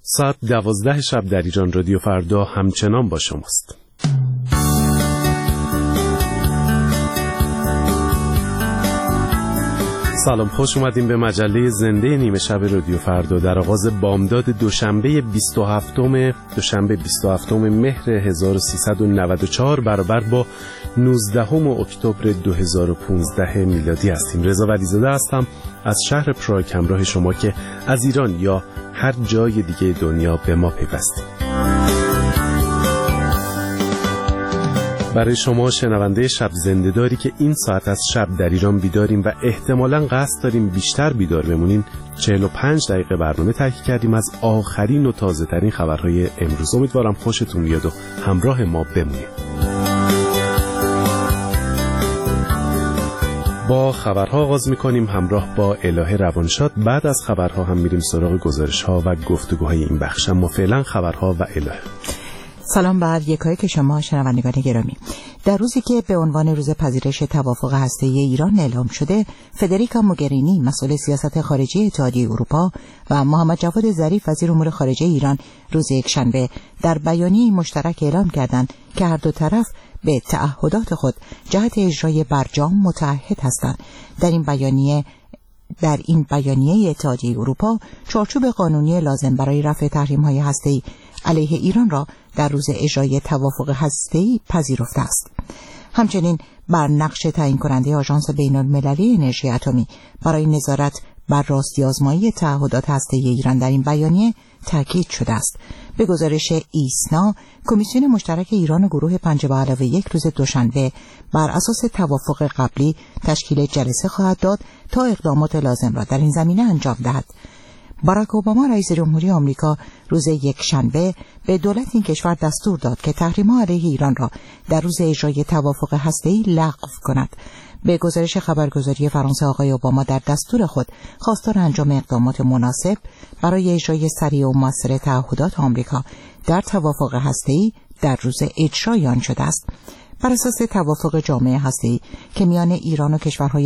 ساعت 12 شب در ایران رادیو فردا همچنان با شماست. سلام، خوش اومدیم به مجله زنده نیمه شب رادیو فردا در آغاز بامداد دوشنبه 27 مهر 1394 برابر با 19 اکتبر 2015 میلادی هستیم. رضا ولیزاده هستم از شهر پراگ همراه شما که از ایران یا هر جای دیگه دنیا به ما پیوستیم. برای شما شنونده شب زنده‌داری که این ساعت از شب در ایران بیداریم و احتمالاً قصد داریم بیشتر بیدار بمونین، 45 دقیقه برنامه تهیه کردیم از آخرین و تازه ترین خبرهای امروز. امیدوارم خوشتون بیاد و همراه ما بمونید. با خبرها آغاز می‌کنیم همراه با الهه روانشاد. بعد از خبرها هم میریم سراغ گزارش‌ها و گفتگوهای این بخش. اما فعلا خبرها و الهه. سلام بر یکایک شما شنوندگان گرامی. در روزی که به عنوان روز پذیرش توافق هسته‌ای ایران اعلام شده، فدریکا موگرینی مسئول سیاست خارجی اتحادیه اروپا و محمد جواد ظریف وزیر امور خارجه ایران روز یکشنبه در بیانیه مشترک اعلام کردند که هر دو طرف به تعهدات خود جهت اجرای برجام متعهد هستند. در این بیانیه اتحادیه اروپا چارچوب قانونی لازم برای رفع تحریم‌های هسته‌ای علیه ایران را در روز اجرای توافق هسته‌ای پذیرفته است. همچنین بر نقش تعیین کننده آژانس بین‌المللی انرژی اتمی برای نظارت بر راستی‌آزمایی تعهدات هسته‌ای ایران در این بیانیه تاکید شده است. به گزارش ایسنا، کمیسیون مشترک ایران و گروه 5+1 روز دوشنبه بر اساس توافق قبلی تشکیل جلسه خواهد داد تا اقدامات لازم را در این زمینه انجام دهد. باراک اوباما رئیس جمهوری آمریکا روز یکشنبه به دولت این کشور دستور داد که تحریم‌ها علیه ایران را در روز اجرای توافق هسته‌ای لغو کند. به گزارش خبرگزاری فرانسه، آقای اوباما در دستور خود خواستار انجام اقدامات مناسب برای اجرای سریع و مؤثر تعهدات آمریکا در توافق هسته‌ای در روز اجرای آن شده است. بر اساس توافق جامع هسته‌ای که میان ایران و کشورهای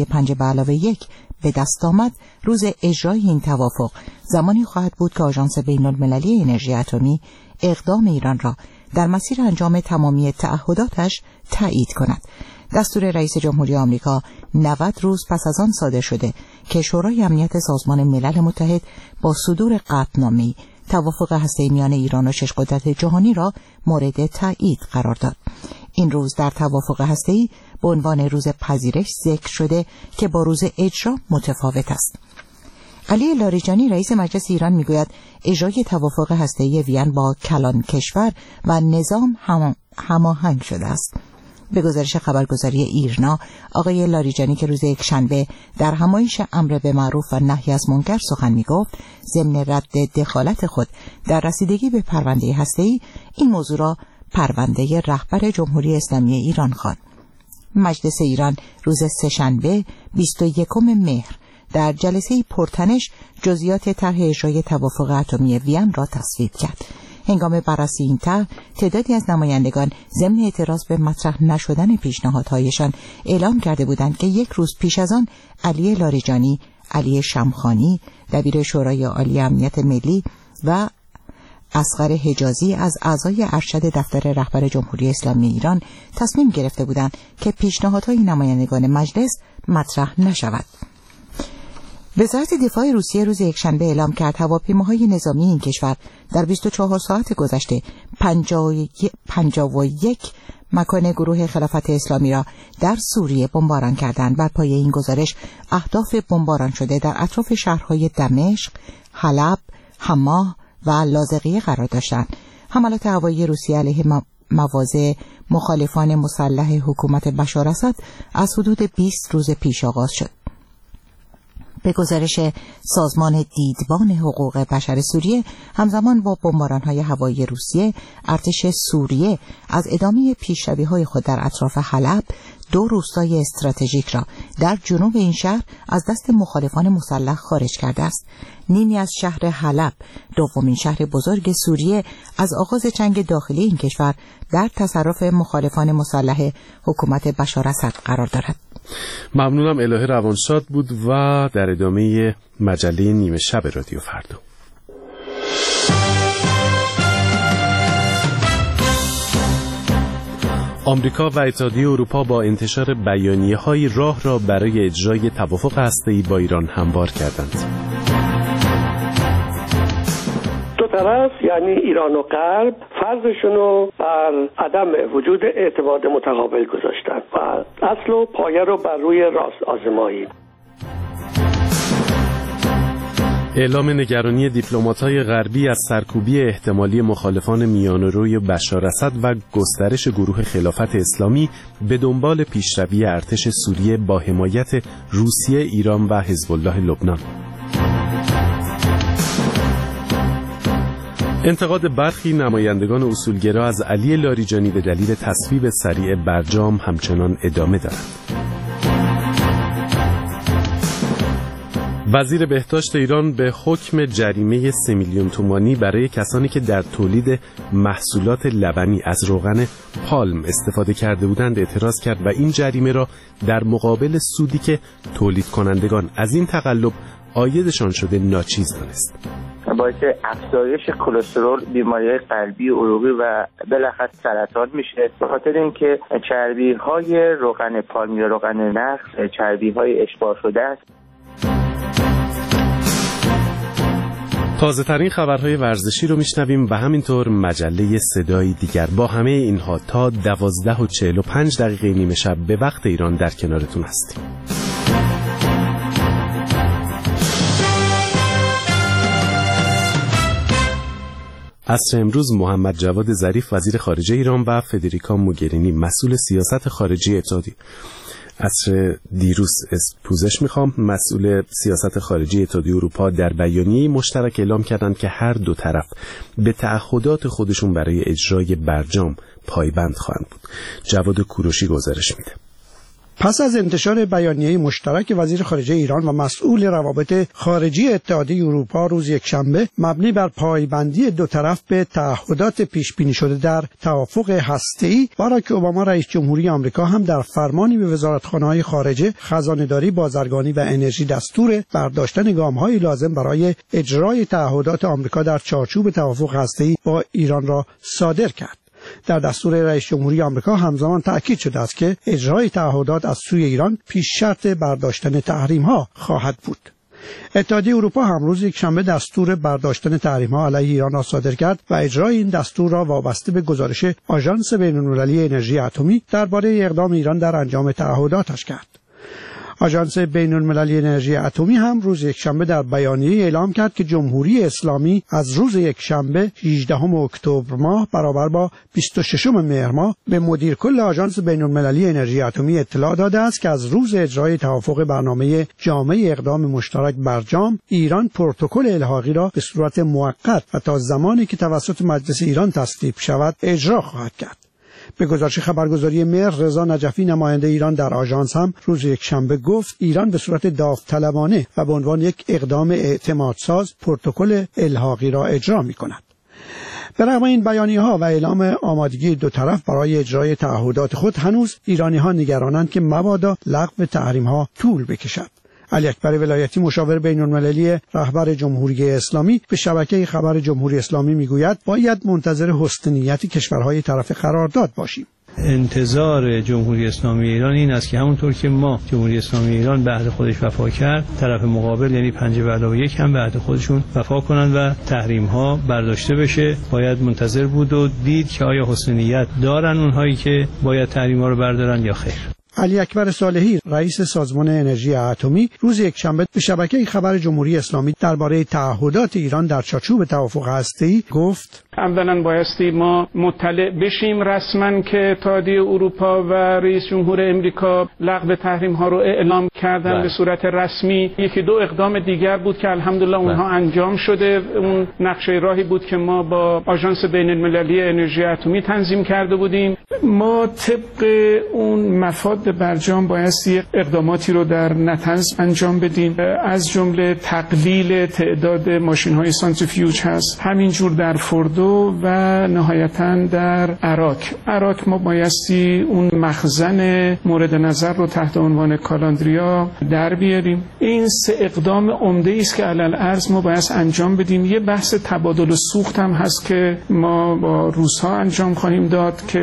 5+1 به دست آمد، روز اجرای این توافق زمانی خواهد بود که آژانس بین‌المللی انرژی اتمی اقدام ایران را در مسیر انجام تمامی تعهداتش تایید کند. دستور رئیس جمهوری آمریکا 90 روز پس از آن صادر شده که شورای امنیت سازمان ملل متحد با صدور قطعنامه‌ای توافق هسته‌ای میان ایران و 6 قدرت جهانی را مورد تایید قرار داد. این روز در توافق هسته‌ای به عنوان روز پذیرش ذکر شده که با روز اجرا متفاوت است. علی لاریجانی رئیس مجلس ایران میگوید اجرای توافق هسته‌ای وین با کلان کشور و نظام هماهنگ شده است. به گزارش خبرگزاری ایرنا، آقای لاریجانی که روز یکشنبه در همایش امر به معروف و نهی از منکر سخن میگفت، ضمن رد دخالت خود در رسیدگی به پرونده هسته‌ای این موضوع را پرونده رهبر جمهوری اسلامی ایران خواند. مجلس ایران روز سه‌شنبه 21 مهر در جلسه پرتنش جزئیات طرح اجرای توافق اتمی وین را تصویب کرد. هنگام بررسی این طرح، تعدادی از نمایندگان ضمن اعتراض به مطرح نشدن پیشنهادهایشان اعلام کرده بودند که یک روز پیش از آن علی لاریجانی، علی شمخانی دبیر شورای عالی امنیت ملی و اصغر حجازی از اعضای ارشد دفتر رهبر جمهوری اسلامی ایران تصمیم گرفته بودند که پیشنهادهای نمایندگان مجلس مطرح نشود. وزارت دفاع روسیه روز یکشنبه اعلام کرد هواپیماهای نظامی این کشور در 24 ساعت گذشته 51 مکان گروه خلافت اسلامی را در سوریه بمباران کردند. بر پایه این گزارش اهداف بمباران شده در اطراف شهرهای دمشق، حلب، حما و لاذقیه قرار داشتند. حملات هوایی روسیه علیه مواضع مخالفان مسلح حکومت بشار اسد از حدود 20 روز پیش آغاز شد. به گزارش سازمان دیدبان حقوق بشر سوریه، همزمان با بمباران‌های هوایی روسیه، ارتش سوریه از ادامه پیشروی‌های خود در اطراف حلب 2 روستای استراتژیک را در جنوب این شهر از دست مخالفان مسلح خارج کرده است. نیمی از شهر حلب، دومین شهر بزرگ سوریه، از آغاز جنگ داخلی این کشور در تصرف مخالفان مسلح حکومت بشار اسد قرار دارد. ممنونم. الهه روانشاد بود و در ادامه مجله نیمه شب رادیو فردا. آمریکا و اتحادیه اروپا با انتشار بیانیه‌های راه را برای اجرای توافق هسته‌ای با ایران هموار کردند. دو طرف یعنی ایران و غرب فرضشون رو بر عدم وجود اعتماد متقابل گذاشتن و اصل و پایه رو بر روی راست آزمایی. اعلام نگرانی دیپلمات‌های غربی از سرکوبی احتمالی مخالفان میانه‌روی بشار اسد و گسترش گروه خلافت اسلامی به دنبال پیشروی ارتش سوریه با حمایت روسیه، ایران و حزب الله لبنان. انتقاد برخی نمایندگان اصولگرا از علی لاریجانی به دلیل تصویب سریع برجام همچنان ادامه دارد. وزیر بهداشت ایران به حکم جریمه 3 میلیون تومانی برای کسانی که در تولید محصولات لبنی از روغن پالم استفاده کرده بودند اعتراض کرد و این جریمه را در مقابل سودی که تولید کنندگان از این تقلب عایدشان شده ناچیز دانست. باعث افزایش کلسترول، بیماری قلبی، عروقی و بالاخره سرطان میشه، به خاطر اینکه چربی‌های روغن پالم یا روغن نخل چربی‌های اشباع شده است. تازه ترین خبرهای ورزشی رو میشنویم و همینطور مجله صدای دیگر. با همه اینها تا 12:45 نیمه شب به وقت ایران در کنارتون هستیم. عصر امروز محمد جواد ظریف وزیر خارجه ایران و فدریکا موگرینی مسئول سیاست خارجی اتحادیه عصر دیروز پوزش مسئول سیاست خارجی اتحادیه اروپا در بیانیه مشترک اعلام کردند که هر دو طرف به تعهدات خودشون برای اجرای برجام پایبند خواهند بود. جواد کوروشی گزارش میده. پس از انتشار بیانیه مشترک وزیر خارجه ایران و مسئول روابط خارجی اتحادیه اروپا روز یکشنبه مبنی بر پایبندی دو طرف به تعهدات پیش بینی شده در توافق هسته‌ای، باراک اوباما رئیس جمهوری آمریکا هم در فرمانی به وزارتخانه‌های خارجه، خزانه‌داری، بازرگانی و انرژی دستور برداشتن گام‌های لازم برای اجرای تعهدات آمریکا در چارچوب توافق هسته‌ای با ایران را صادر کرد. در دستور رئیس جمهوری آمریکا همزمان تأکید شده است که اجرای تعهدات از سوی ایران پیش شرط برداشتن تحریم‌ها خواهد بود. اتحادیه اروپا هم روز یکشنبه دستور برداشتن تحریم‌ها علیه ایران را صادر کرد و اجرای این دستور را وابسته به گزارش آژانس بین‌المللی انرژی اتمی درباره اقدام ایران در انجام تعهداتش کرد. آژانس بین‌المللی انرژی اتمی هم روز یکشنبه در بیانیه اعلام کرد که جمهوری اسلامی از روز یکشنبه 18 اکتبر ماه برابر با 26 مهر ماه به مدیر کل آژانس بین‌المللی انرژی اتمی اطلاع داده است که از روز اجرای توافق برنامه جامع اقدام مشترک برجام، ایران پروتکل الحاقی را به صورت موقت و تا زمانی که توسط مجلس ایران تصویب شود اجرا خواهد کرد. به گزارش خبرگزاری مهر، رضا نجفی نماینده ایران در آژانس هم روز یکشنبه گفت ایران به صورت داوطلبانه و به عنوان یک اقدام اعتمادساز پروتکل الحاقی را اجرا می‌کند. به رغم این بیانیه‌ها و اعلام آمادگی دو طرف برای اجرای تعهدات خود، هنوز ایرانی‌ها نگرانند که مبادا لغو تحریم‌ها طول بکشد. علی اکبر ولایتی، مشاور بین‌المللی رهبر جمهوری اسلامی، به شبکه خبر جمهوری اسلامی میگوید باید منتظر حسن نیت کشورهای طرف قرارداد باشیم. انتظار جمهوری اسلامی ایران این است که همونطور که ما جمهوری اسلامی ایران به عهد خودش وفا کرد، طرف مقابل یعنی 5+1 هم به عهد خودشون وفا کنند و تحریم ها برداشته بشه. باید منتظر بود و دید که آیا حسن نیت دارن اونهایی که باید تحریم ها رو بردارن یا خیر. علی اکبر صالحی، رئیس سازمان انرژی اتمی، روز یکشنبه به شبکه خبر جمهوری اسلامی درباره تعهدات ایران در چارچوب توافق هسته‌ای گفت: اولا بایستی ما مطلع بشیم رسما که اتحادیه اروپا و رئیس جمهور امریکا لغو تحریم ها رو اعلام کردن به صورت رسمی. یکی دو اقدام دیگر بود که الحمدلله اونها انجام شده. اون نقشه راهی بود که ما با آژانس بین‌المللی انرژی اتمی تنظیم کرده بودیم. ما طبق اون مفاد برجام بایستی اقداماتی رو در نطنز انجام بدیم، از جمله تقلیل تعداد ماشین‌های سانتریفیوژ هست، همینجور در فوردو و نهایتاً در عراق ما بایستی اون مخزن مورد نظر رو تحت عنوان کالاندریا در بیاریم. این سه اقدام عمده است که علالعرض ما باید انجام بدیم. یه بحث تبادل سوخت هم هست که ما با روس‌ها انجام خواهیم داد که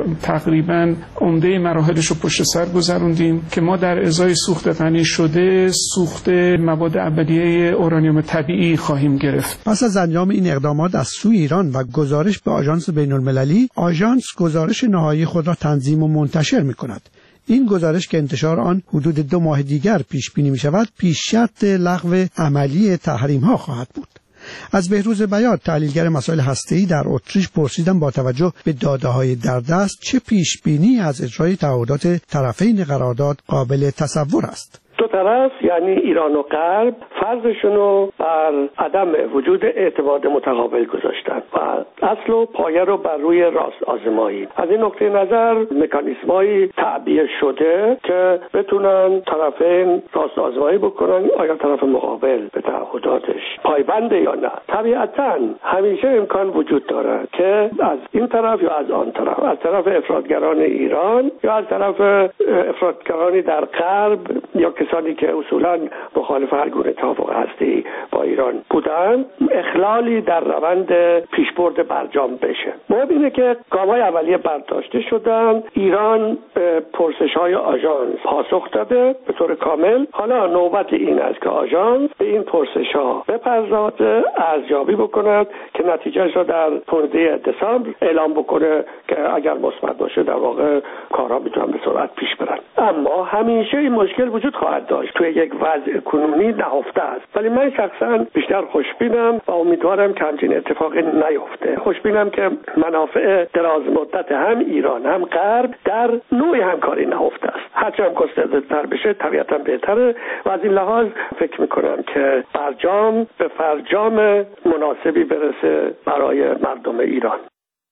تقریبا عمده مراحلش رو پشت سر گذروندیم که ما در ازای سوخت غنی شده سوخت مواد اولیه اورانیوم طبیعی خواهیم گرفت. پس از انجام این اقدامات از سوی ایران و گزارش به آژانس بین‌المللی، آژانس گزارش نهایی خود را تنظیم و منتشر می‌کند. این گزارش که انتشار آن حدود 2 ماه دیگر پیش بینی می‌شود، پیش شرط لغو عملی تحریم‌ها خواهد بود. از بهروز بیات، تحلیلگر مسائل هسته‌ای در اتریش، پرسیدم با توجه به داده‌های در دست چه پیش بینی از اجرای تعهدات طرفین قرارداد قابل تصور است. دو طرف یعنی ایران و غرب فرضشون رو بر عدم وجود اعتماد متقابل گذاشتن و اصل و پایه رو بر روی راست آزمایی. از این نقطه نظر مکانیزم‌های تعبیه شده که بتونن طرفین راست آزمایی بکنن آیا طرف مقابل به تعهداتش پایبنده یا نه. طبیعتاً همیشه امکان وجود داره که از این طرف یا از آن طرف، از طرف افراطگران ایران یا از طرف افراطگرانی در غرب یا کسانی که اصولاً مخالف هر گونه توافق هستی با ایران بودن، اخلالی در روند پیشبرد برجام بشه. مهم اینه که گام‌های اولیه برداشته شدن، ایران به پرسش‌های آژانس پاسخ داده به طور کامل. حالا نوبت این است که آژانس به این پرسش‌ها بپردازه، ارزیابی بکند که نتیجهش را در 15 دسامبر اعلام بکنه که اگر مثبت باشه در واقع کارها میتونن به سرعت پیش برن. اما همیشه این مشکل وجود خواهد داشت، توی یک وضع کنونی نهفته است. ولی من شخصا بیشتر خوشبینم و امیدوارم که همچین اتفاقی نیفته. خوشبینم که منافع دراز مدت هم ایران هم غرب در نوع همکاری نهفته است. هرچه هم گسترده‌تر بشه طبیعتا بهتره و از این لحاظ فکر میکنم که برجام به فرجام مناسبی برسه برای مردم ایران.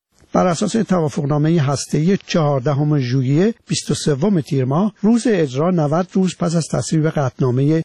بر اساس توافقنامه هسته‌ای 14 ژوئیه 23 تیر ماه، روز اجرا 90 روز پس از تصویب قطعنامه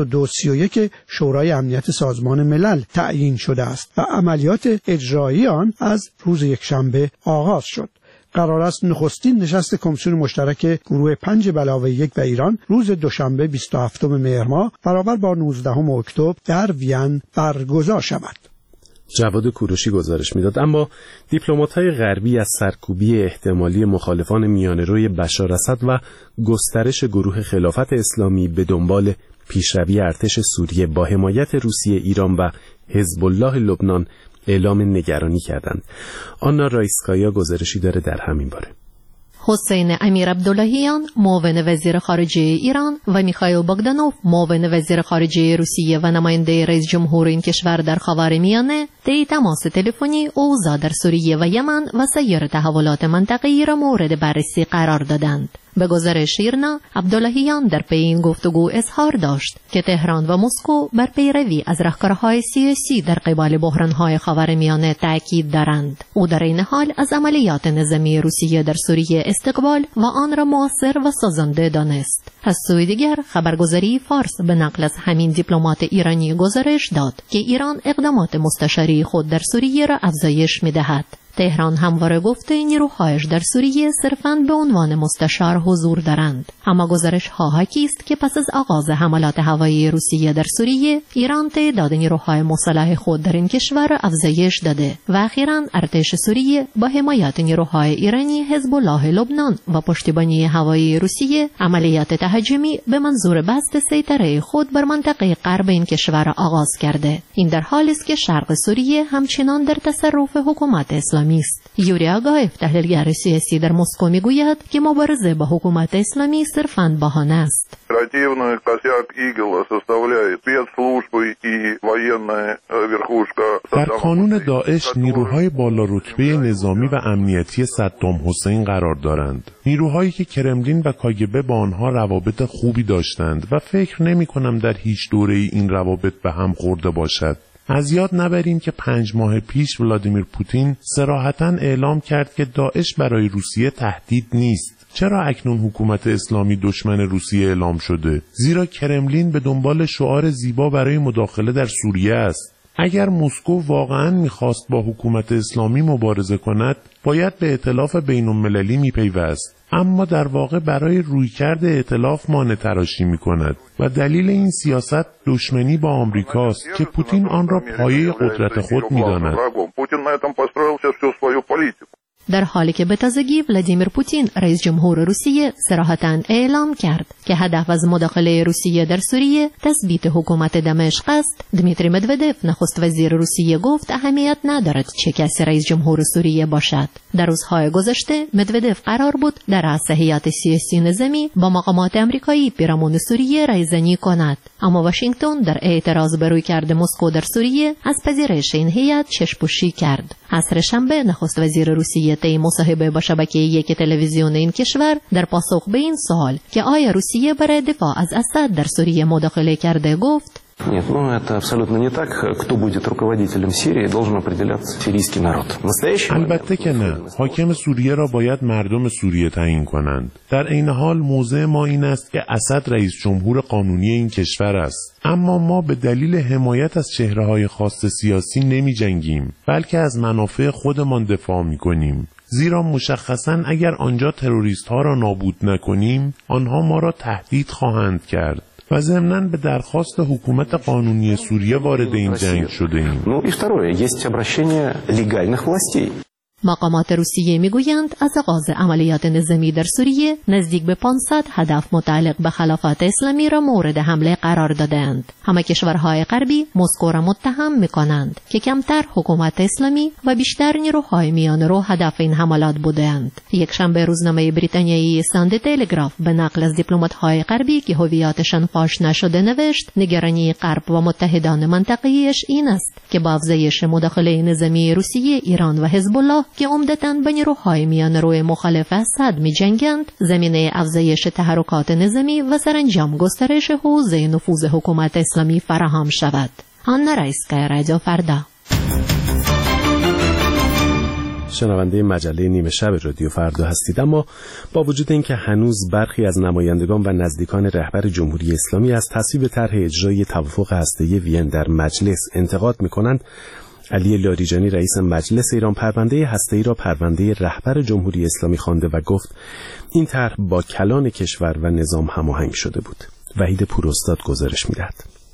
2231 شورای امنیت سازمان ملل تعیین شده است و عملیات اجرایی آن از روز یکشنبه آغاز شد. قرار است نخستین نشست کمیسیون مشترک گروه 5+1 و ایران روز دوشنبه 27 مهر ماه برابر با 19 اکتبر در وین برگزار شود. جواد کوروشی گزارش میداد. اما دیپلمات‌های غربی از سرکوبی احتمالی مخالفان میانه‌روی بشار اسد و گسترش گروه خلافت اسلامی به دنبال پیشروی ارتش سوریه با حمایت روسیه، ایران و حزب الله لبنان اعلام نگرانی کردند. آنا رایسکایا گزارشی داره در همین باره. حسین امیر عبداللهیان معاون وزیر خارجه ایران و میخائیل باگدانوف معاون وزیر خارجه روسیه و نماینده رئیس جمهور این کشور در خاورمیانه طی تماس تلفنی اوضاع در سوریه و یمن و سایر تحولات منطقه‌ای را مورد بررسی قرار دادند. به گزارش ایرنا، عبداللهیان در پی این گفتگو اظهار داشت که تهران و مسکو بر پیروی از راهکارهای سیاسی در قبال بحران‌های خاورمیانه تاکید دارند. او در این حال از عملیات نظامی روسیه در سوریه استقبال و آن را مؤثر و سازنده دانست. از سوی دیگر، خبرگزاری فارس به نقل از همین دیپلمات ایرانی گزارش داد که ایران اقدامات مستشاری خود در سوریه را افزایش می‌دهد. تهران همواره گفته نیروهایش در سوریه صرفاً به عنوان مستشار حضور دارند. اما گزارش ها حاکی است که پس از آغاز حملات هوایی روسیه در سوریه، ایران تعداد نیروهای مسلح خود در این کشور را افزایش داده و اخیراً ارتش سوریه با حمایت نیروهای ایرانی، حزب الله لبنان و پشتیبانی هوایی روسیه عملیات تهاجمی به منظور بسط سیطره خود بر منطقه غرب این کشور آغاز کرده. این در حالی است که شرق سوریه همچنان در تصرف حکومت اسلامی است. یوری آگایف، تحلیلگر سیاسی در مسکو، میگوید که مبارزه با حکومت اسلامی صرفاً بهانه است. در کانون داعش نیروهای بالا رتبه نظامی و امنیتی صدام حسین قرار دارند. نیروهایی که کرملین و کاگبه با آنها روابط خوبی داشتند و فکر نمی کنم در هیچ دوره‌ای این روابط به هم خورده باشد. از یاد نبریم که 5 ماه پیش ولادیمیر پوتین صراحتاً اعلام کرد که داعش برای روسیه تهدید نیست. چرا اکنون حکومت اسلامی دشمن روسیه اعلام شده؟ زیرا کرملین به دنبال شعار زیبا برای مداخله در سوریه است. اگر مسکو واقعاً می‌خواست با حکومت اسلامی مبارزه کند، باید به ائتلاف بین‌المللی می‌پیوست. اما در واقع برای رویکرد ائتلاف مانع تراشی می‌کند و دلیل این سیاست دشمنی با آمریکاست که پوتین آن را پایه قدرت خود می‌داند. در حالی که به تازگی ولادیمیر پوتین رئیس جمهور روسیه صراحتاً اعلام کرد که هدف از مداخله روسیه در سوریه تثبیت حکومت دمشق است. دمیتری مدودف نخست وزیر روسیه گفت اهمیت ندارد چه کسی رئیس جمهور سوریه باشد. در روزهای گذشته مدودف قرار بود در رأس هیئت سیاسی نظامی با مقامات آمریکایی پیرامون سوریه رایزنی کند، اما واشنگتن در اعتراض به رویکرد مسکو در سوریه از پذیرش این هیئت چشم‌پوشی کرد. عصر شنبه نخست وزیر روسیه طی مصاحبه با شبکه یک تلویزیون این کشور در پاسخ به این سوال که آیا روسیه برای دفاع از اسد در سوریه مداخله کرده گفت: Нет, это абсолютно не так. Кто будет руководителем Сирии, должен определяться сирийский народ. البته که نه. حاکم سوریه را باید مردم سوریه تعیین کنند. در عین حال موضع ما این است که اسد رئیس جمهور قانونی این کشور است. اما ما به دلیل حمایت از چهره‌های خاص سیاسی نمی جنگیم، بلکه از منافع خودمان دفاع می کنیم. زیرا مشخصاً اگر آنجا تروریست ها را نابود نکنیم، آنها ما را تهدید خواهند کرد. و ضمناً به درخواست حکومت قانونی سوریه وارد این جنگ شده ایم. مقامات روسیه میگویند از آغاز عملیات نظامی در سوریه نزدیک به 500 هدف متعلق به خلافت اسلامی را مورد حمله قرار دادند. همه کشورهای غربی مسکو را متهم میکنند که کمتر حکومت اسلامی و بیشتر نیروهای میانه هدف این حملات بودند. یک شنبه روزنامه بریتانیایی ساندی تلگراف به نقل از دیپلمات‌های غربی که هویتشان فاش نشده نوشت: نگرانی غرب و متحدان منطقه‌ایش این است که با افزایش مداخله نظامی روسیه، ایران و حزب الله که عمدتاً به نیروهای میانه مخالف اسد می‌جنگند، زمینه افزایش تحرکات نظامی و سرانجام گسترش حوزه نفوذ حکومت اسلامی فراهم شود. آن رایسکا رادیو فردا. شنونده مجله نیمه شب رادیو فردا هستید، اما با وجود اینکه هنوز برخی از نمایندگان و نزدیکان رهبر جمهوری اسلامی از تصویب طرح اجرای توافق هسته‌ای وین در مجلس انتقاد می‌کنند، علی لاریجانی رئیس مجلس ایران پرونده هسته‌ای را پرونده رهبر جمهوری اسلامی خوانده و گفت این طرح با کلان کشور و نظام هماهنگ شده بود. وحید پوراستاد گزارش می‌دهد.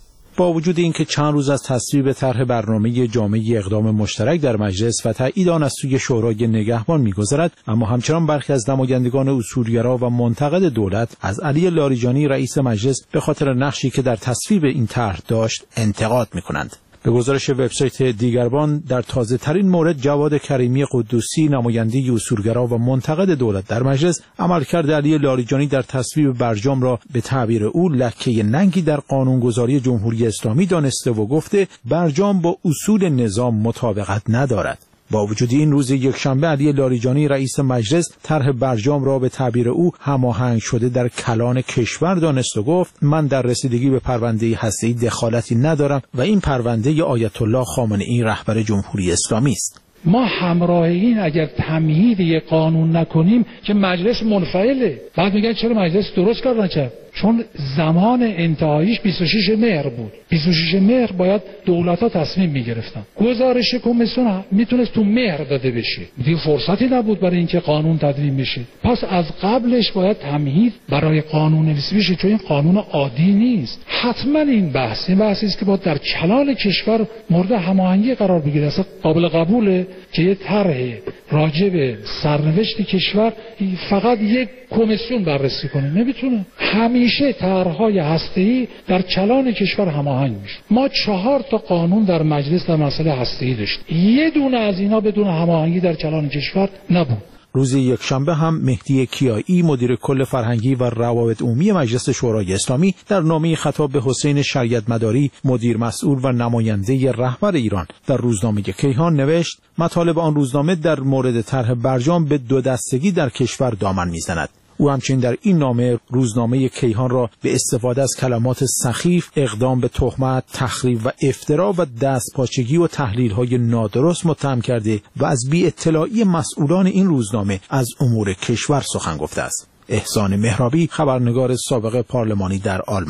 با وجود اینکه چند روز از تصویب طرح برنامه جامعه اقدام مشترک در مجلس و تایید آن از سوی شورای نگهبان می‌گذرد، اما همچنان برخی از نمایندگان اصولگرا و منتقد دولت از علی لاریجانی رئیس مجلس به خاطر نقشی که در تصویب این طرح داشت انتقاد می‌کنند. به گزارش وبسایت دیگربان، در تازه‌ترین مورد جواد کریمی قدوسی نماینده اصولگرا و منتقد دولت در مجلس عملکرد علی لاریجانی در تصویب برجام را به تعبیر او لکه ننگی در قانونگذاری جمهوری اسلامی دانسته و گفته برجام با اصول نظام مطابقت ندارد. با وجود این، روز یکشنبه علی لاریجانی رئیس مجلس طرح برجام را به تعبیر او هماهنگ شده در کلان کشور دانست و گفت من در رسیدگی به پرونده هسته‌ای دخالتی ندارم و این پرونده آیت الله خامنه‌ای رهبر جمهوری اسلامی است. ما همراه این اگر تمهید یک قانون نکنیم که مجلس منفعله، بعد میگن چرا مجلس درست کار نکرد؟ چون زمان انتهاییش 26 مهر بود. 26 مهر باید دولت‌ها تصمیم می‌گرفتن. گزارش کمیسیون میتونست تو مهر داده بشه. دیگه فرصتی نبود برای اینکه قانون تدوین بشه. پس از قبلش باید تمهید برای قانون نویسی بشه، چون این قانون عادی نیست. حتما این بحثی است که باید در کلان کشور مورد هماهنگی قرار بگیره. اصلا قابل قبوله که یه طرح راجع به سرنوشت کشور فقط یک کمیسیون بررسی کنه؟ نمیتونه. همیشه طرح‌های هسته‌ای در کلان کشور هماهنگ میشه. ما 4 تا قانون در مجلس در مسئله هسته‌ای داشتیم، یه دونه از اینا بدون هماهنگی در کلان کشور نبود. روز یکشنبه هم مهدی کیایی مدیر کل فرهنگی و روابط عمومی مجلس شورای اسلامی در نامه خطاب به حسین شریعت مداری مدیر مسئول و نماینده رهبر ایران در روزنامه کیهان نوشت مطالب آن روزنامه در مورد طرح برجام به 2 دستگی در کشور دامن میزند. او همچنین در این نامه روزنامه کیهان را به استفاده از کلمات سخیف، اقدام به تهمت، تخریب و افترا و دستپاچگی و تحلیل‌های نادرست متهم کرده و از بی اطلاعی مسئولان این روزنامه از امور کشور سخن گفته است. احسان مهرابی، خبرنگار سابق پارلمانی در آلمان.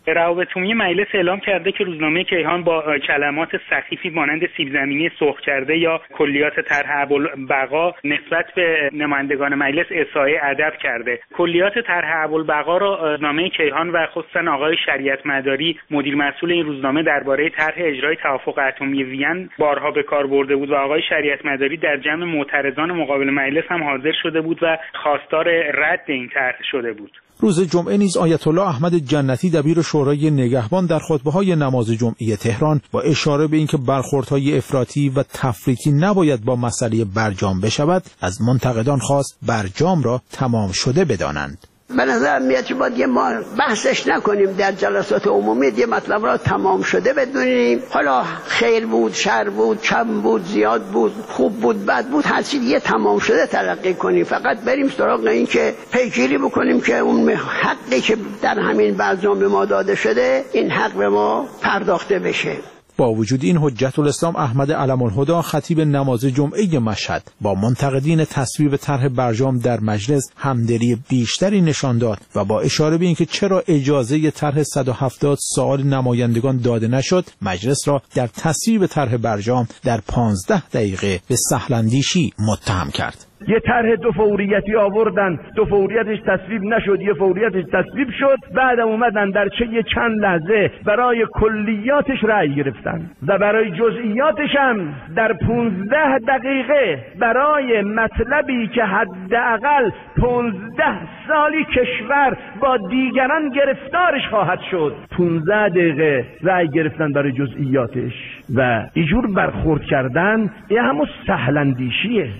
روابط عمومی مجلس اعلام کرده که روزنامه کیهان با کلمات سخیفی مانند سیب زمینی سرخ کرده یا کلیات طرح ابوالبقا نسبت به نمایندگان مجلس اظهار ادب کرده. کلیات طرح ابوالبقا را روزنامه کیهان و خصوصا آقای شریعت مداری مدیر مسئول این روزنامه درباره طرح اجرای توافق اتمی وین بارها به کار برده بود و آقای شریعت مداری در جمع معترضان مقابل مجلس هم حاضر شده بود و خواستار رد این طرح شده بود. روز جمعه نیز آیت الله احمد جنتی دبیر شورای نگهبان در خطبه‌های نماز جمعه تهران با اشاره به اینکه برخوردهای افراطی و تفریطی نباید با مسئله برجام بشود از منتقدان خواست برجام را تمام شده بدانند. به نظر میاد که باید ما بحثش نکنیم در جلسات عمومی، یه مطلب را تمام شده بدونیم. حالا خیر بود، شر بود، کم بود، زیاد بود، خوب بود، بد بود، هر چیز یه تمام شده تلقی کنیم. فقط بریم سراغ این که پیگیری بکنیم که اون حقی که در همین برجام به ما داده شده این حق به ما پرداخته بشه. با وجود این حجت الاسلام احمد علم الهدی خطیب نماز جمعه مشهد با منتقدین تصویب طرح برجام در مجلس همدلی بیشتری نشان داد و با اشاره به اینکه چرا اجازه طرح 170 سوال نمایندگان داده نشد مجلس را در تصویب طرح برجام در 15 دقیقه به سهلاندیشی متهم کرد. یه طرح دو فوریتی آوردن، دو فوریتش تصویب نشد، یه فوریتش تصویب شد، بعدم اومدن در چه چند لحظه برای کلیاتش رأی گرفتن و برای جزئیاتش هم در 15 دقیقه برای مطلبی که حداقل 15 سالی کشور با دیگران گرفتارش خواهد شد 15 دقیقه رأی گرفتن برای جزئیاتش و اینجور برخورد کردن یه همون سهلاندیشیه.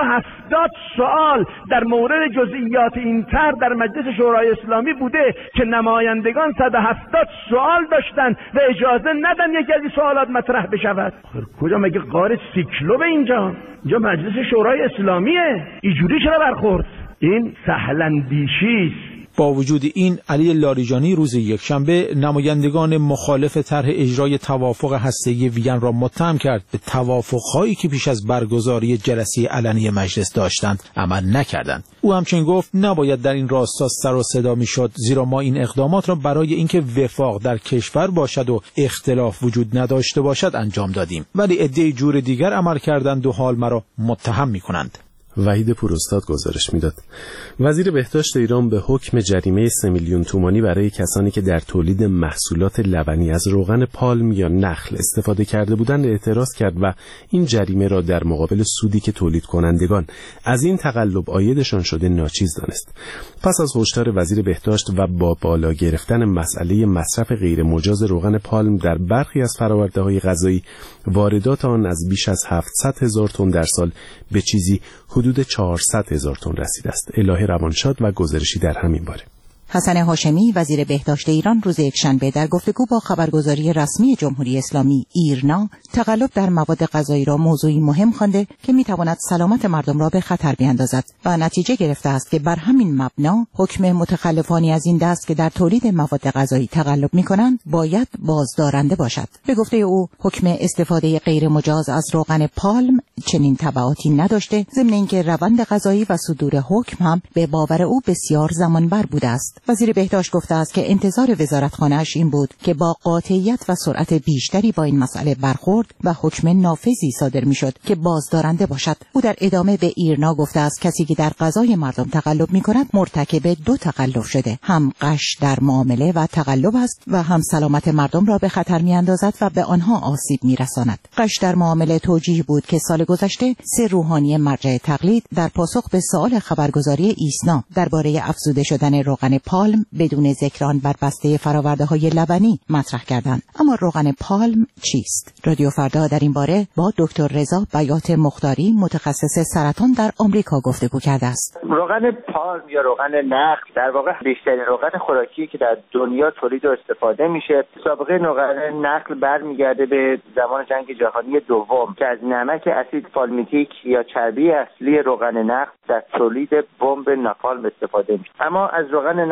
170 سوال در مورد جزئیات این طرح در مجلس شورای اسلامی بوده که نمایندگان 170 سوال داشتن و اجازه ندن یکی از این سوالات مطرح بشود. کجا مگه غار سیکلو به اینجا مجلس شورای اسلامیه؟ اینجوری چرا برخورد؟ این سهلاندیشی است. با وجود این علی لاریجانی روز یکشنبه نمایندگان مخالف طرح اجرای توافق هسته‌ای وین را متهم کرد به توافق‌هایی که پیش از برگزاری جلسه علنی مجلس داشتند عمل نکردند. او همچنین گفت نباید در این راستا سر و صدا میشد، زیرا ما این اقدامات را برای اینکه وفاق در کشور باشد و اختلاف وجود نداشته باشد انجام دادیم، ولی عده‌ای جور دیگر عمل کردند و حال مرا متهم می‌کنند. وحید پوراستاد گزارش میداد. وزیر بهداشت ایران به حکم جریمه 3 میلیون تومانی برای کسانی که در تولید محصولات لبنی از روغن پالم یا نخل استفاده کرده بودند اعتراض کرد و این جریمه را در مقابل سودی که تولید کنندگان از این تقلب عایدشان شده ناچیز دانست. پس از هشدار وزیر بهداشت و با بالا گرفتن مسئله مصرف غیر مجاز روغن پالم در برخی از فرآورده‌های غذایی، واردات آن از بیش از 700,000 تن در سال به چیزی حدود 400,000 تن رسیده است. الهه روانشاد و گزارشی در همین باره. حسن هاشمی وزیر بهداشت ایران روز یکشنبه در گفتگو با خبرگزاری رسمی جمهوری اسلامی ایرنا تقلب در مواد غذایی را موضوعی مهم خوانده که میتواند سلامت مردم را به خطر بیاندازد و نتیجه گرفته است که بر همین مبنا حکم متخلفانی از این دست که در تولید مواد غذایی تقلب میکنند باید بازدارنده باشد. به گفته او حکم استفاده غیر مجاز از روغن پالم چنین تبعاتی نداشته، ضمن اینکه روند قضایی و صدور حکم هم به باور او بسیار زمانبر بوده است. وزیر بهداشت گفته است که انتظار وزارتخانه‌اش این بود که با قاطعیت و سرعت بیشتری با این مسئله برخورد و حکم نافذی صادر میشد که بازدارنده باشد. او در ادامه به ایرنا گفته است کسی که در غذای مردم تقلب می‌کند مرتکب دو تقلب شده، هم غش در معامله و تقلب است و هم سلامت مردم را به خطر می‌اندازد و به آنها آسیب می‌رساند. غش در معامله توجیه بود که سال گذشته 3 روحانی مرجع تقلید در پاسخ به سوال خبرگزاری ایسنا درباره افزوده شدن روغن پالم بدون ذکر آن بر بسته فرآورده‌های لبنی مطرح کردند. اما روغن پالم چیست؟ رادیو فردا در این باره با دکتر رضا بیات مختاری متخصص سرطان در آمریکا گفتگو کرده است. روغن پالم یا روغن نخل در واقع بیشترین روغن خوراکی که در دنیا تولید و استفاده میشه. سابقه روغن نخل برمیگرده به زمان جنگ جهانی دوم که از نمک اسید پالمیتیک یا چربی اصلی روغن نخل در تولید بمب ناپالم استفاده میشه. اما از روغن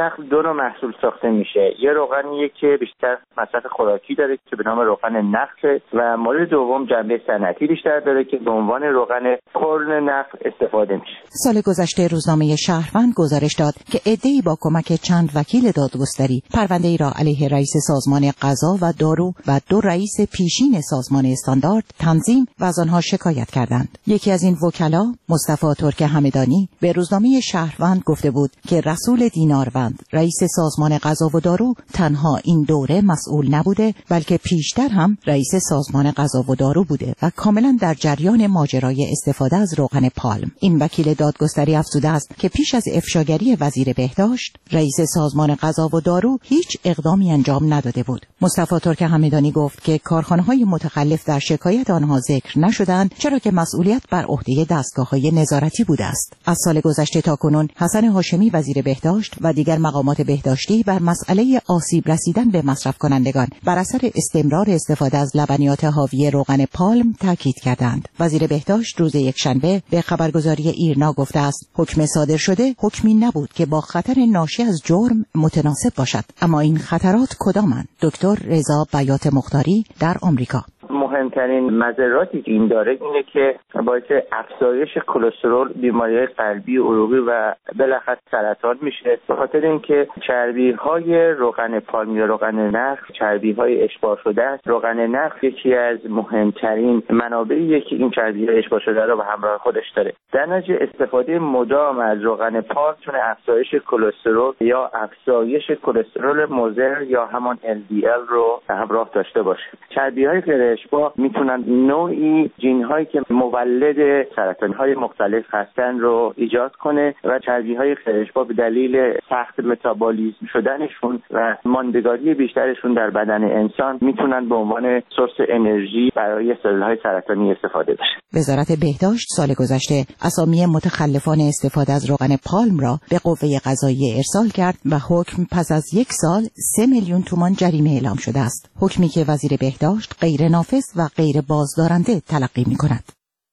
نخل دو نوع محصول ساخته میشه. یه روغنیه که بیشتر مصرف خوراکی داره که به نام روغن نخل و مورد دوم جنبه صنعتی بیشتر داره که به عنوان روغن قرن نخل استفاده میشه. سال گذشته روزنامه شهروند گزارش داد که عده‌ای با کمک چند وکیل دادگستری پرونده‌ای را علیه رئیس سازمان غذا و دارو و دو رئیس پیشین سازمان استاندارد تنظیم و از آنها شکایت کردند. یکی از این وکلا، مصطفی ترک همدانی، به روزنامه شهروند گفته بود که رسول دیناروند، رئیس سازمان غذا و دارو، تنها این دوره مسئول نبوده بلکه پیشتر هم رئیس سازمان غذا و دارو بوده و کاملا در جریان ماجرای استفاده از روغن پالم. این وکیل دادگستری افزوده است که پیش از افشاگری وزیر بهداشت، رئیس سازمان غذا و دارو هیچ اقدامی انجام نداده بود. مصطفی ترک همدانی گفت که کارخانه‌های متخلف در شکایت آنها ذکر نشدند چرا که مسئولیت بر عهده دستگاه‌های نظارتی بوده است. از سال گذشته تا کنون حسن هاشمی وزیر بهداشت و دیگر مقامات بهداشتی بر مسئله آسیب رسیدن به مصرف کنندگان بر اثر استمرار استفاده از لبنیات حاوی روغن پالم تاکید کردند. وزیر بهداشت روز یکشنبه به خبرگزاری ایرنا گفته است حکم صادر شده حکمی نبود که با خطر ناشی از جرم متناسب باشد. اما این خطرات کدامند؟ دکتر رضا بیات مختاری در آمریکا: مهمترین مضراتی که این داره اینه که باعث افزایش کلسترول، بیماری‌های قلبی، عروقی و بالاخره سرطان میشه، به خاطر اینکه چربی‌های روغن پالم یا روغن نخل چربی‌های اشباع شده است. روغن نخل یکی از مهمترین منابعیه که این چربی‌های اشباع شده رو به همراه خودش داره. در نتیجه استفاده مدام از روغن پالم میتونه افزایش کلسترول یا افزایش کلسترول مضر یا همان LDL رو همراه داشته باشه. چربی‌های اشباع میتونن نوعی ژن‌هایی که مولد سرطان‌های مختلف هستن رو ایجاد کنه و چربی‌های اشباع به دلیل سخت متابولیسم شدنشون و ماندگاری بیشترشون در بدن انسان میتونن به عنوان سورس انرژی برای سلول‌های سرطانی استفاده بشه. وزارت بهداشت سال گذشته اسامی متخلفان استفاده از روغن پالم را به قوه قضاییه ارسال کرد و حکم پس از 1 سال 3 میلیون تومان جریمه اعلام شده است. حکمی که وزیر بهداشت غیر نافذ و غیر بازدارنده تلقی می کند.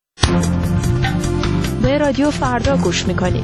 به رادیو فردا گوش می کنید.